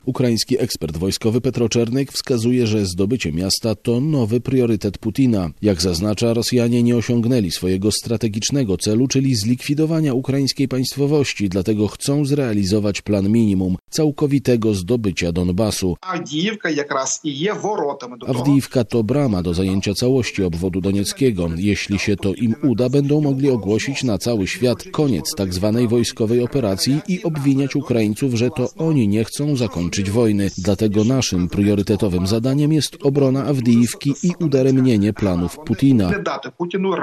Ukraiński ekspert wojskowy Petro Czernyk wskazuje, że zdobycie miasta to nowy priorytet Putina. Jak zaznacza, Rosjanie nie osiągnęli swojego strategicznego celu, czyli zlikwidowania ukraińskiej państwowości, dlatego chcą zrealizować plan minimum – całkowitego zdobycia Donbasu. Awdijivka to brama do zajęcia całości obwodu donieckiego. Jeśli się to im uda, będą mogli ogłosić na cały świat koniec tzw. wojskowej operacji i obwiniać Ukraińców, że to oni nie chcą zakończyć wojny. Dlatego naszym priorytetowym zadaniem jest obrona Awdijivki i udaremnienie planów Putina.